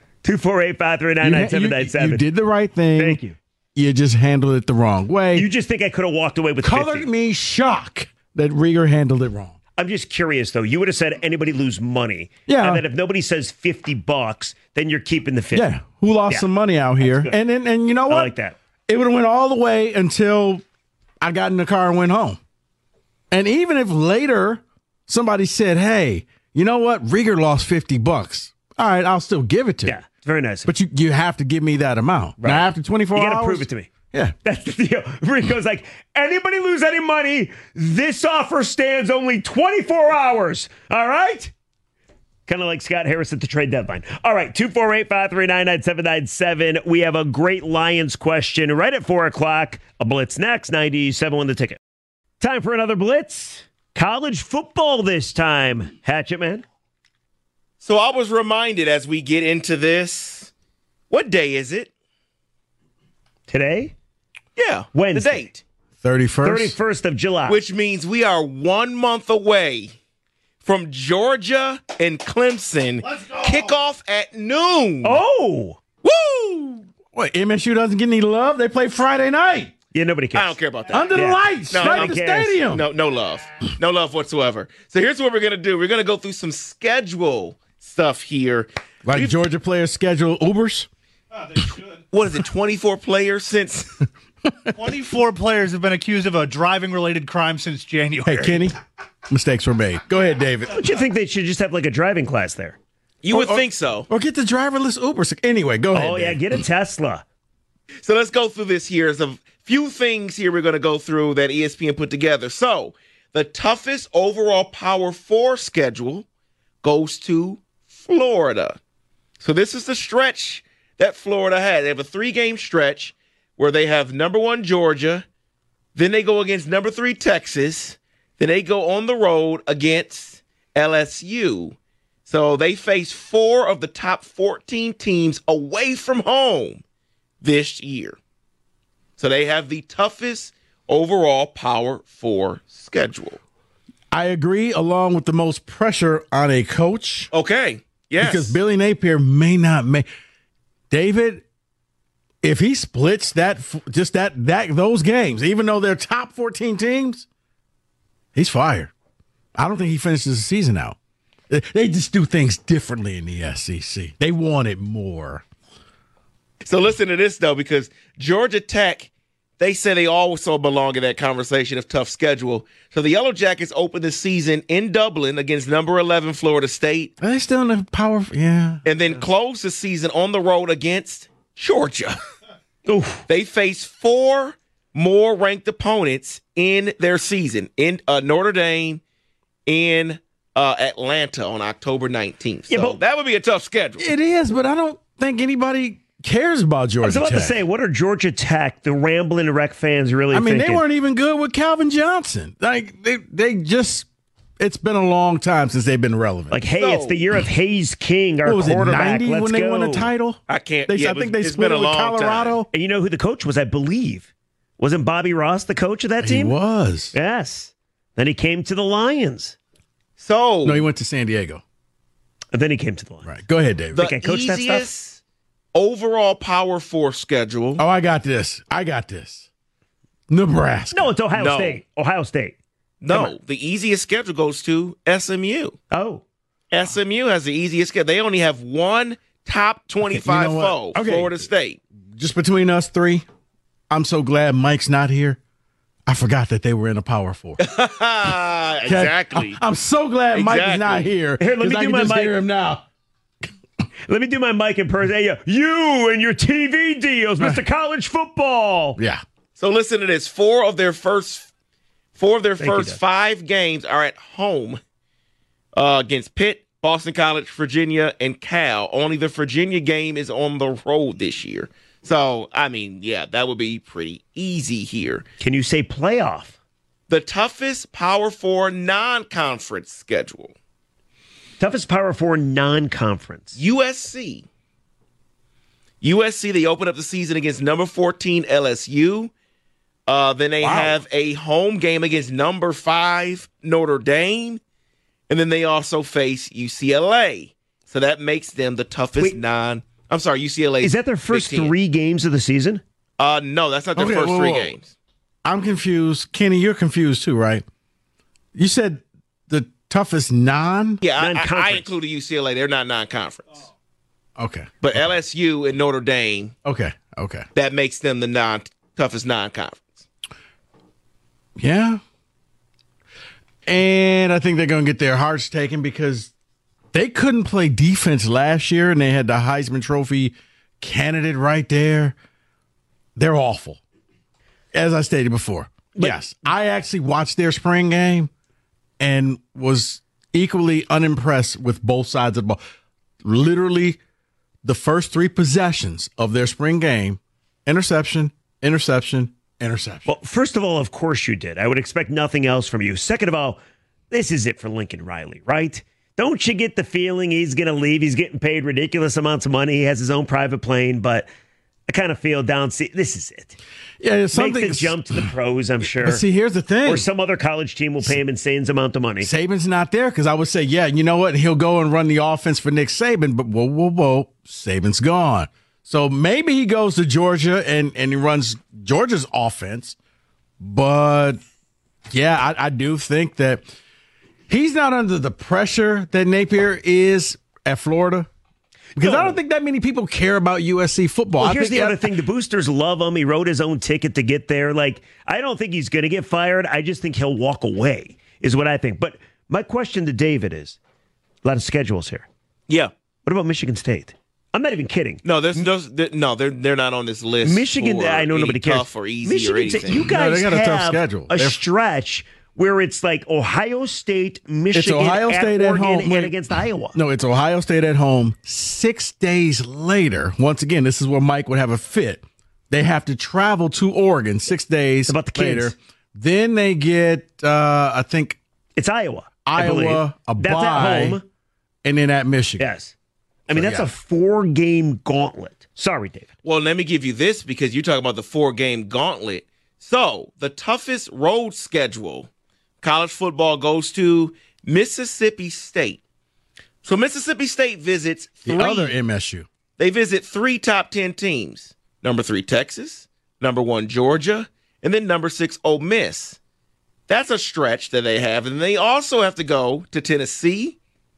248-539-9797. You did the right thing. Thank you. You just handled it the wrong way. You just think I could have walked away with Colored 50. me shock that Rieger handled it wrong. I'm just curious, though. You would have said anybody lose money. Yeah. And then if nobody says $50, then you're keeping the 50. Yeah. Who lost some money out here? And you know what? I like that. It would have went all the way until I got in the car and went home. And even if later somebody said, hey, you know what? Rieger lost $50. All right, I'll still give it to you. Yeah, it's very nice. But you have to give me that amount. Right. Now, after 24 hours. You got to prove it to me. Yeah. That's the deal. Rico's like, anybody lose any money, this offer stands only 24 hours. All right? Kind of like Scott Harris at the trade deadline. All right, 248-539-9797. We have a great Lions question right at 4 o'clock. A Blitz next, 97 The Ticket. Time for another Blitz. College football this time. Hatchet Man. So I was reminded as we get into this, what day is it? Today? Yeah. Wednesday. The date. 31st? 31st of July. Which means we are 1 month away from Georgia and Clemson kickoff at noon. Oh! Woo! What, MSU doesn't get any love? They play Friday night. Yeah, nobody cares. I don't care about that. Under the lights, right at the stadium. No love. No love whatsoever. So here's what we're going to do. We're going to go through some schedule stuff here. Like Georgia players schedule Ubers? Oh, they should. What is it, 24 players since? 24 players have been accused of a driving-related crime since January. Hey, Kenny, mistakes were made. Go ahead, David. Don't you think they should just have like a driving class there? You would think so. Or get the driverless Ubers. Anyway, go ahead. Oh, yeah, David. get a Tesla. So let's go through this here. There's a few things here we're going to go through that ESPN put together. So the toughest overall Power 4 schedule goes to Florida. So this is the stretch that Florida had. They have a 3-game stretch where they have number 1 Georgia, then they go against number 3 Texas, then they go on the road against LSU. So they face 4 of the top 14 teams away from home this year. So they have the toughest overall Power 4 schedule. I agree, along with the most pressure on a coach. Okay, yes. Because Billy Napier may not make... David, if he splits those games, even though they're top 14 teams, he's fired. I don't think he finishes the season out. They just do things differently in the SEC. They want it more. So listen to this, though, because Georgia Tech, they say they also belong in that conversation of tough schedule. So the Yellow Jackets open the season in Dublin against number 11 Florida State. Are they still in the power? Yeah. And then close the season on the road against Georgia. They face 4 more ranked opponents in their season, in Notre Dame, in Atlanta on October 19th. So that would be a tough schedule. It is, but I don't think anybody cares about Georgia Tech? I was about to say, what are Georgia Tech, the Ramblin' Wreck fans really thinking? They weren't even good with Calvin Johnson. Like, they just, it's been a long time since they've been relevant. Like, hey, it's the year of Hayes King, our quarterback. It 90 Let's when go. they won a title? I can't. I think they split it with Colorado. Time. And you know who the coach was, I believe? Wasn't Bobby Ross the coach of that team? He was. Yes. Then he came to the Lions. So no, he went to San Diego. And then he came to the Lions. Right. Go ahead, Dave. The easiest overall Power 4 schedule. Oh, I got this. Nebraska. No, it's Ohio State. Ohio State. No, the easiest schedule goes to SMU. Oh. SMU has the easiest schedule. They only have one top 25 foe, Florida State. Just between us three, I'm so glad Mike's not here. I forgot that they were in a Power 4. Exactly. I'm so glad Mike is not here. Here, let me do my mic. Hear him now. Let me do my mic impersonation. Hey, you and your TV deals, Mr. College Football. Yeah. So listen to this. Four of their first 5 games are at home against Pitt, Boston College, Virginia, and Cal. Only the Virginia game is on the road this year. So, that would be pretty easy here. Can you say playoff? The toughest Power 4 non-conference schedule. Toughest Power 4 non-conference. USC, they open up the season against number 14 LSU. Then they have a home game against number 5 Notre Dame. And then they also face UCLA. So that makes them the toughest UCLA. Is that their first 3 games of the season? No, that's not their first 3 games. I'm confused. Kenny, you're confused too, right? You said the toughest Yeah, I included UCLA. They're not non-conference. Okay. But LSU and Notre Dame. Okay. That makes them the toughest non-conference. Yeah. And I think they're going to get their hearts taken because they couldn't play defense last year, and they had the Heisman Trophy candidate right there. They're awful, as I stated before. But yes, I actually watched their spring game and was equally unimpressed with both sides of the ball. Literally, the first 3 possessions of their spring game, interception. Well, first of all, of course you did. I would expect nothing else from you. Second of all, this is it for Lincoln Riley, right? Don't you get the feeling he's going to leave? He's getting paid ridiculous amounts of money. He has his own private plane, but I kind of feel this is it. Yeah, make the jump to the pros, I'm sure. But see, here's the thing. Or some other college team will pay him insane amount of money. Saban's not there because I would say, yeah, you know what? He'll go and run the offense for Nick Saban, but whoa. Saban's gone. So maybe he goes to Georgia and he runs Georgia's offense. But, yeah, I do think that he's not under the pressure that Napier is at Florida. Because I don't think that many people care about USC football. Well, here's the other thing. The boosters love him. He wrote his own ticket to get there. I don't think he's going to get fired. I just think he'll walk away is what I think. But my question to David is, a lot of schedules here. Yeah. What about Michigan State? I'm not even kidding. No, they're not on this list. Michigan, I know nobody cares. Tough or easy Michigan or anything. State, you guys they got a have tough schedule. A stretch where it's like Ohio State, Michigan, it's Ohio State at home and against Iowa. No, it's Ohio State at home. 6 days later, once again, this is where Mike would have a fit. They have to travel to Oregon 6 days about the later. kids. Then they get, I think, it's Iowa. A That's bye, at home. and then at Michigan. Yes. That's a 4-game gauntlet. Sorry, David. Well, let me give you this because you're talking about the 4-game gauntlet. So the toughest road schedule college football goes to Mississippi State. So Mississippi State visits the other MSU. They visit 3 top 10 teams. Number 3, Texas. Number 1, Georgia. And then number 6, Ole Miss. That's a stretch that they have. And they also have to go to Tennessee.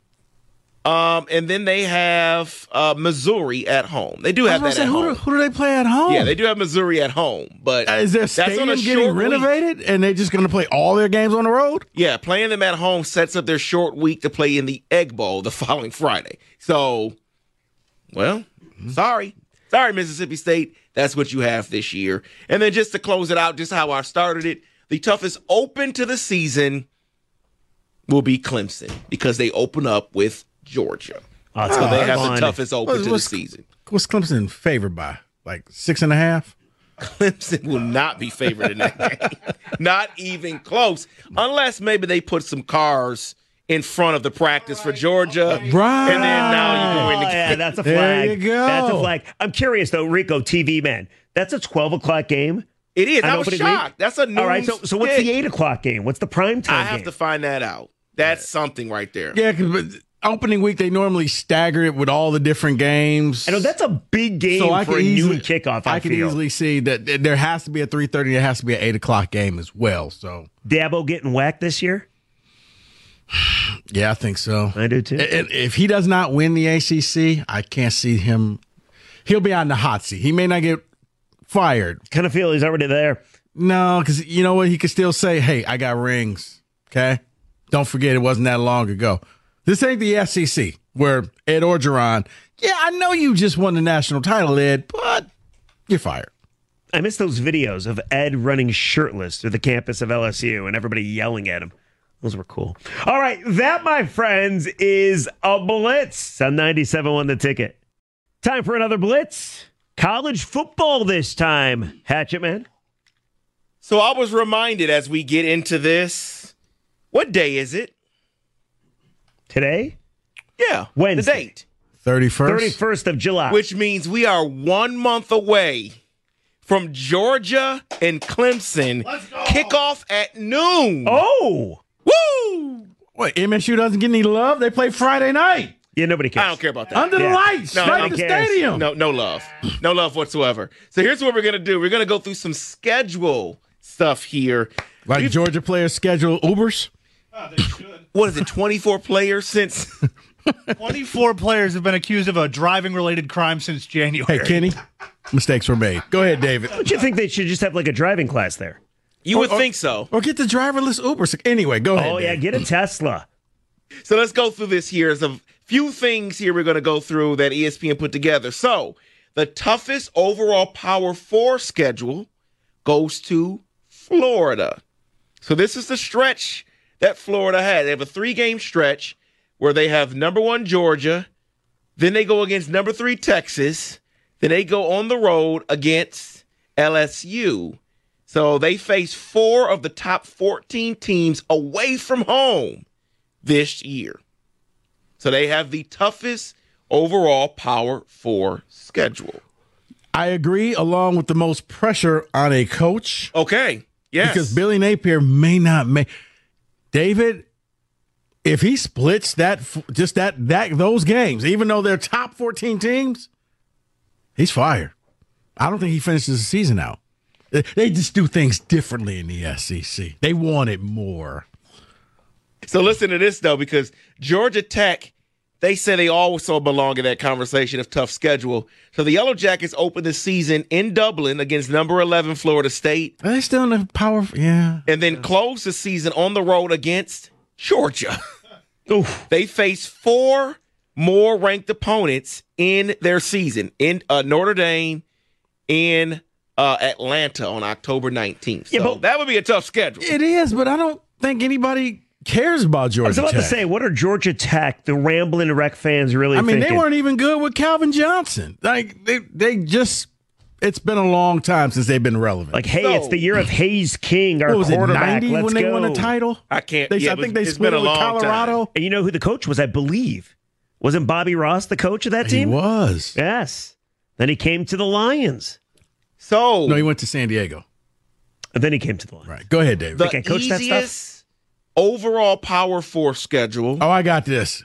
And then they have Missouri at home. They do have that at home. Who do they play at home? Yeah, they do have Missouri at home. But is their stadium getting renovated and they're just going to play all their games on the road? Yeah, playing them at home sets up their short week to play in the Egg Bowl the following Friday. So, sorry, Mississippi State. That's what you have this year. And then just to close it out, just how I started it, the toughest open to the season will be Clemson because they open up with Georgia. So they have the toughest open to the season. What's Clemson favored by? Like 6.5? Clemson will not be favored in that game. Not even close. Unless maybe they put some cars in front of the practice for Georgia. Right. And then now you can win the game. Yeah, that's a flag. There you go. That's a flag. I'm curious, though, Rico, TV man. That's a 12 o'clock game? It is. I was shocked. That's a news. All right, so what's the 8 o'clock game? What's the prime time I have game? to find that out. That's something right there. Yeah, because opening week, they normally stagger it with all the different games. I know that's a big game for a noon kickoff, I can feel. easily see that there has to be a 3:30. There has to be an 8 o'clock game as well. So Dabo getting whacked this year? Yeah, I think so. I do too. If he does not win the ACC, I can't see him. He'll be on the hot seat. He may not get fired. Kind of feel he's already there. No, because you know what? He could still say, hey, I got rings. Okay? Don't forget it wasn't that long ago. This ain't the SEC where Ed Orgeron, yeah, I know you just won the national title, Ed, but you're fired. I miss those videos of Ed running shirtless through the campus of LSU and everybody yelling at him. Those were cool. All right, that, my friends, is a Blitz on 97.1 The Ticket. Time for another Blitz. College football this time. Hatchet Man. So I was reminded as we get into this, what day is it? Today? Yeah. Wednesday. The date. 31st? 31st of July. Which means we are 1 month away from Georgia and Clemson kickoff at noon. Oh! Woo! What, MSU doesn't get any love? They play Friday night. Yeah, nobody cares. I don't care about that. Under the lights, No, right no at the one cares. stadium. No love. No love whatsoever. So here's what we're going to do. We're going to go through some schedule stuff here. Like Georgia players schedule Ubers? They should. What is it, 24 players since? 24 players have been accused of a driving-related crime since January. Hey, Kenny, mistakes were made. Go ahead, David. Don't you think they should just have like a driving class there? You would think so. Or get the driverless Ubers. Anyway, go ahead. Oh, yeah, David. get a Tesla. So let's go through this here. There's a few things here we're going to go through that ESPN put together. So the toughest overall Power 4 schedule goes to Florida. So this is the stretch that Florida had. They have a 3-game stretch where they have number 1 Georgia, then they go against number 3 Texas, then they go on the road against LSU. So they face 4 of the top 14 teams away from home this year. So they have the toughest overall Power 4 schedule. I agree, along with the most pressure on a coach. Okay. Yes. Because Billy Napier may not make. David, if he splits those games, even though they're top 14 teams, he's fired. I don't think he finishes the season out. They just do things differently in the SEC. They want it more. So listen to this, though, because Georgia Tech, they say they also belong in that conversation of tough schedule. So the Yellow Jackets open the season in Dublin against number 11 Florida State. Are they still in the power? Yeah. And then close the season on the road against Georgia. They face 4 more ranked opponents in their season, in Notre Dame, in Atlanta on October 19th. So Yeah, that would be a tough schedule. It is, but I don't think anybody cares about Georgia I was about Tech. to say, what are Georgia Tech, the Ramblin' Wreck fans really thinking? They weren't even good with Calvin Johnson. Like they just, it's been a long time since they've been relevant. Like, hey, it's the year of Hayes King, our what was quarterback. it, 90 Let's when go. they won a title? I can't. I yeah, think they it's split been it a with long Colorado. time. And you know who the coach was, I believe? Wasn't Bobby Ross the coach of that He team? was. Yes. Then he came to the Lions. So No, he went to San Diego. And then he came to the Lions. Right. Go ahead, David. the Can I coach that stuff? easiest overall Power 4 schedule. Oh, I got this.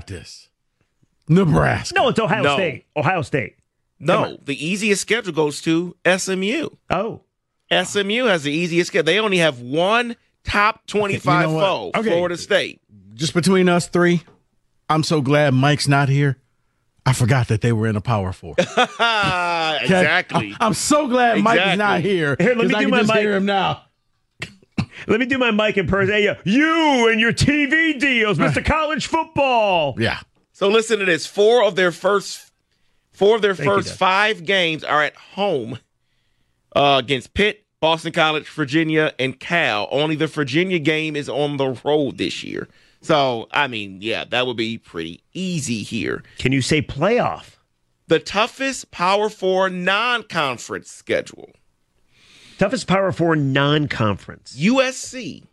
Nebraska. No, it's Ohio No. State. Ohio State. No, the easiest schedule goes to SMU. Oh. SMU has the easiest schedule. They only have one top 25 you know foe, what? Okay. Florida State. Just between us three, I'm so glad Mike's not here. I forgot that they were in a Power 4. Okay? Exactly. I'm so glad Mike is not Exactly. here. Here, let me 'cause I do can my just mic. hear him now. Let me do my mic in person. Hey, you and your TV deals, Mr. College Football. Yeah. So listen to this. Four of their first you, 5 games are at home against Pitt, Boston College, Virginia, and Cal. Only the Virginia game is on the road this year. So, I mean, yeah, that would be pretty easy here. Can you say playoff? the toughest Power 4 non-conference schedule. Toughest Power 4 non-conference. USC.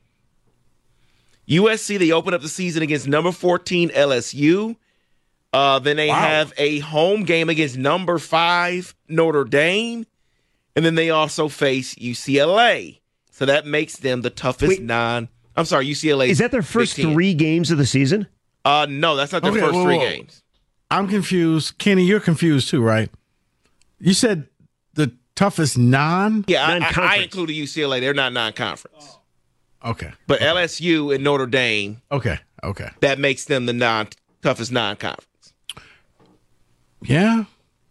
They open up the season against number 14 LSU. Then they have a home game against number 5 Notre Dame. And then they also face UCLA. So that makes them the toughest UCLA. Is that their first 3 games of the season? No, that's not their first 3 games. I'm confused. Kenny, you're confused too, right? You said the toughest Yeah, I included UCLA. They're not non-conference. Okay. But LSU and Notre Dame. Okay. That makes them the toughest non-conference. Yeah.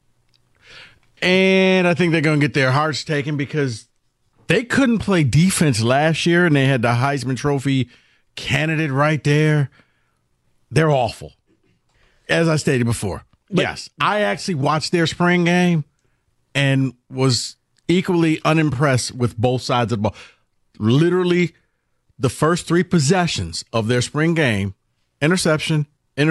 And I think they're going to get their hearts taken because they couldn't play defense last year, and they had the Heisman Trophy candidate right there. They're awful, as I stated before. But yes, I actually watched their spring game and was equally unimpressed with both sides of the ball. Literally, the first 3 possessions of their spring game, interception.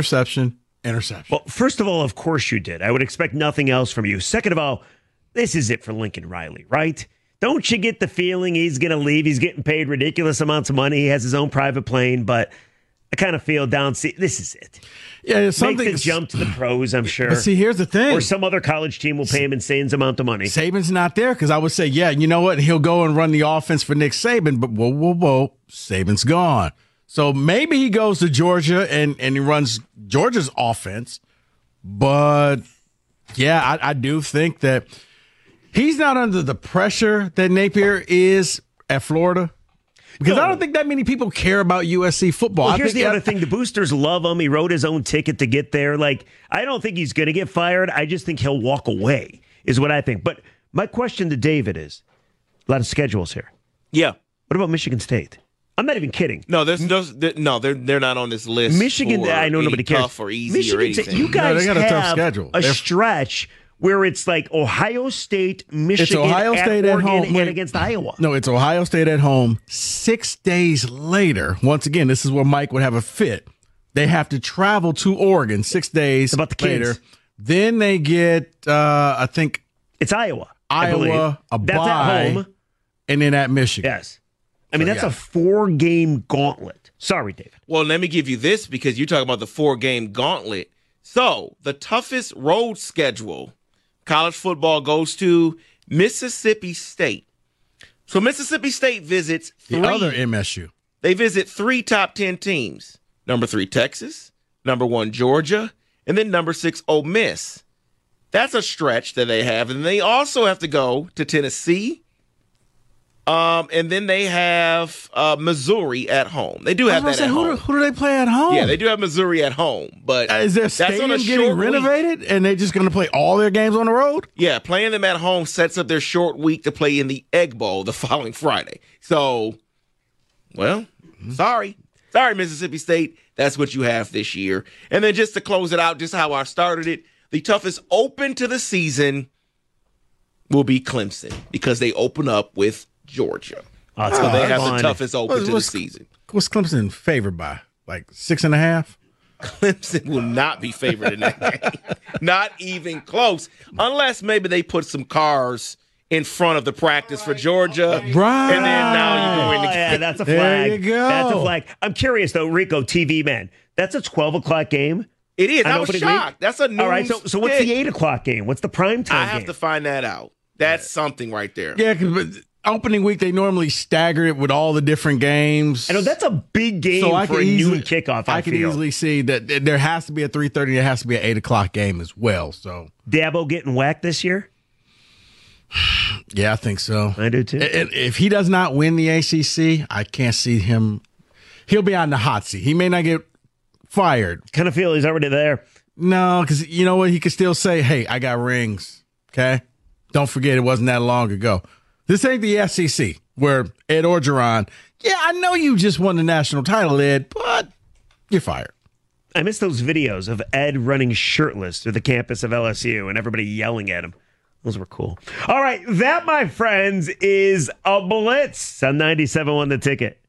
Well, first of all, of course you did. I would expect nothing else from you. Second of all, this is it for Lincoln Riley, right? Don't you get the feeling he's going to leave? He's getting paid ridiculous amounts of money. He has his own private plane, but I kind of feel this is it. Yeah, make the jump to the pros, I'm sure. But see, here's the thing. Or some other college team will pay him insane amount of money. Saban's not there because I would say, yeah, you know what? He'll go and run the offense for Nick Saban, but whoa. Saban's gone. So maybe he goes to Georgia and he runs Georgia's offense. But, yeah, I do think that he's not under the pressure that Napier is at Florida. Because I don't think that many people care about USC football. Well, here's the other thing. The boosters love him. He wrote his own ticket to get there. I don't think he's going to get fired. I just think he'll walk away is what I think. But my question to David is, a lot of schedules here. Yeah. What about Michigan State? I'm not even kidding. No, they're not on this list. Michigan, I know nobody cares. Tough or easy Michigan or anything. State, you guys they got a have tough schedule. A stretch where it's like Ohio State, Michigan, it's Ohio State at home and against Iowa. No, it's Ohio State at home. 6 days later, once again, this is where Mike would have a fit. They have to travel to Oregon 6 days about the later. kids. Then they get, I think, it's Iowa. A That's bye, at home. And then at Michigan. Yes. I mean, that's a 4-game gauntlet. Sorry, David. Well, let me give you this because you're talking about the 4-game gauntlet. So the toughest road schedule college football goes to Mississippi State. So Mississippi State visits the other MSU. They visit 3 top 10 teams. Number 3, Texas. Number 1, Georgia. And then number 6, Ole Miss. That's a stretch that they have. And they also have to go to Tennessee. And then they have Missouri at home. They do have that at home. Who do they play at home? Yeah, they do have Missouri at home. But is their stadium getting renovated and they're just going to play all their games on the road? Yeah, playing them at home sets up their short week to play in the Egg Bowl the following Friday. So, well, sorry, Mississippi State. That's what you have this year. And then just to close it out, just how I started it, the toughest open to the season will be Clemson because they open up with Georgia. So they have the toughest open to the season. What's Clemson favored by? Like 6.5? Clemson will not be favored in that game. Not even close. Unless maybe they put some cars in front of the practice for Georgia. Right. And then now you go in the game. Yeah, that's a flag. There you go. That's a flag. I'm curious, though, Rico, TV man. That's a 12 o'clock game? It is. I was shocked. That's a news. All right, so what's the 8 o'clock game? What's the prime time game? I have to find that out. That's something right there. Yeah, because opening week, they normally stagger it with all the different games. I know that's a big game for a noon kickoff. I can easily see that there has to be a 3:30. There has to be an 8 o'clock game as well. So Dabo getting whacked this year? Yeah, I think so. I do too. If he does not win the ACC, I can't see him. He'll be on the hot seat. He may not get fired. Kind of feel he's already there. No, because you know what? He could still say, "Hey, I got rings." Okay, don't forget it wasn't that long ago. This ain't the SEC where Ed Orgeron, yeah, I know you just won the national title, Ed, but you're fired. I miss those videos of Ed running shirtless through the campus of LSU and everybody yelling at him. Those were cool. All right, that, my friends, is a Blitz on 97.1 The Ticket.